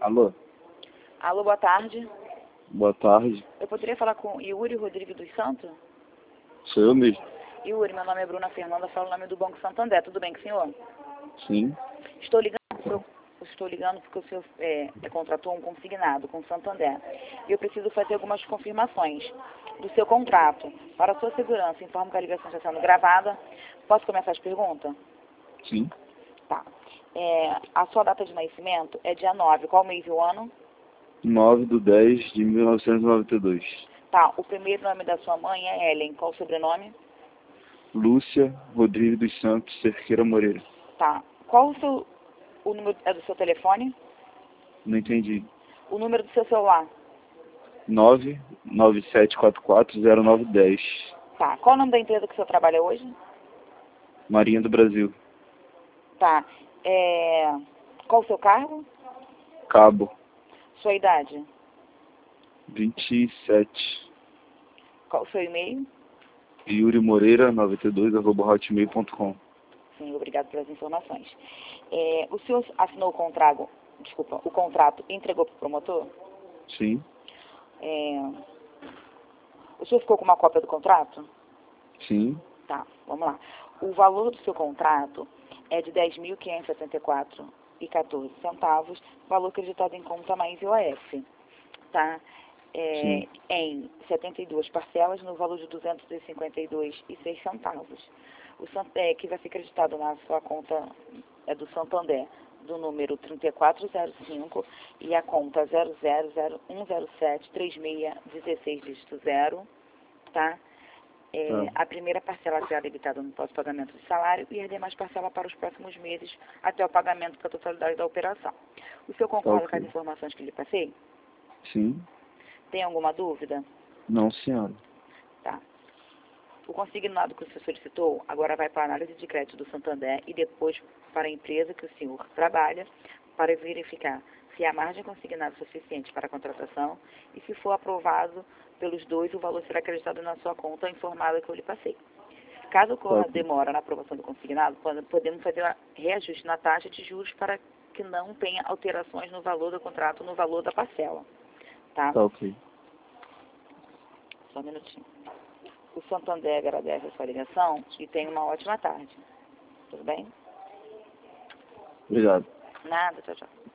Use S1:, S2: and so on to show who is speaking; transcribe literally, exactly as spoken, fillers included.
S1: Alô?
S2: Alô, boa tarde.
S1: Boa tarde.
S2: Eu poderia falar com Yuri Rodrigues dos Santos?
S1: Sou eu mesmo.
S2: Yuri, meu nome é Bruna Fernanda, falo o nome do Banco Santander. Tudo bem com o senhor?
S1: Sim.
S2: Estou ligando porque, eu, estou ligando porque o senhor é, é, contratou um consignado com o Santander. E eu preciso fazer algumas confirmações do seu contrato. Para a sua segurança, informo que a ligação está sendo gravada. Posso começar as perguntas?
S1: Sim.
S2: Tá. É, a sua data de nascimento é dia nove. Qual mês e o ano?
S1: nove de dez de mil novecentos e noventa e dois.
S2: Tá. O primeiro nome da sua mãe é Ellen. Qual o sobrenome?
S1: Lúcia Rodrigues dos Santos Cerqueira Moreira.
S2: Tá. Qual o seu... O número é do seu telefone?
S1: Não entendi.
S2: O número do seu celular?
S1: nove nove sete quatro quatro zero nove um zero.
S2: Tá. Qual o nome da empresa que o senhor trabalha hoje?
S1: Marinha do Brasil.
S2: Tá. É... Qual o seu cargo?
S1: Cabo.
S2: Sua idade?
S1: vinte e sete.
S2: Qual o seu e-mail?
S1: Yuri Moreira noventa e dois arroba hotmail ponto com.
S2: Sim, obrigado pelas informações. É, o senhor assinou o contrato, desculpa, o contrato e entregou para o promotor?
S1: Sim.
S2: É, o senhor ficou com uma cópia do contrato?
S1: Sim.
S2: Tá, vamos lá. O valor do seu contrato é de dez mil quinhentos e setenta e quatro reais e quatorze centavos, valor acreditado em conta mais I O F, tá? É, em setenta e duas parcelas no valor de duzentos e cinquenta e dois reais e seis centavos. O é, que vai ser acreditado na sua conta é do Santander, do número trinta e quatro zero cinco e a conta zero zero zero um zero sete três seis um seis dígito zero, tá? É,
S1: Tá.
S2: a primeira parcela será debitada no pós-pagamento do salário e as demais parcelas para os próximos meses até o pagamento da totalidade da operação. O senhor concorda
S1: Ok.
S2: com as informações que lhe passei?
S1: Sim.
S2: Tem alguma dúvida?
S1: Não, senhora.
S2: Tá. O consignado que o senhor solicitou agora vai para a análise de crédito do Santander e depois para a empresa que o senhor trabalha para verificar se a margem consignada é suficiente para a contratação e se for aprovado pelos dois, o valor será acreditado na sua conta informada que eu lhe passei. Caso ocorra
S1: Ok.
S2: demora na aprovação do consignado, podemos fazer reajuste na taxa de juros para que não tenha alterações no valor do contrato, no valor da parcela. Tá?
S1: Tá ok.
S2: Só um minutinho. O Santander agradece a sua ligação e tenha uma ótima tarde. Tudo bem?
S1: Obrigado.
S2: Nada, tchau, tchau.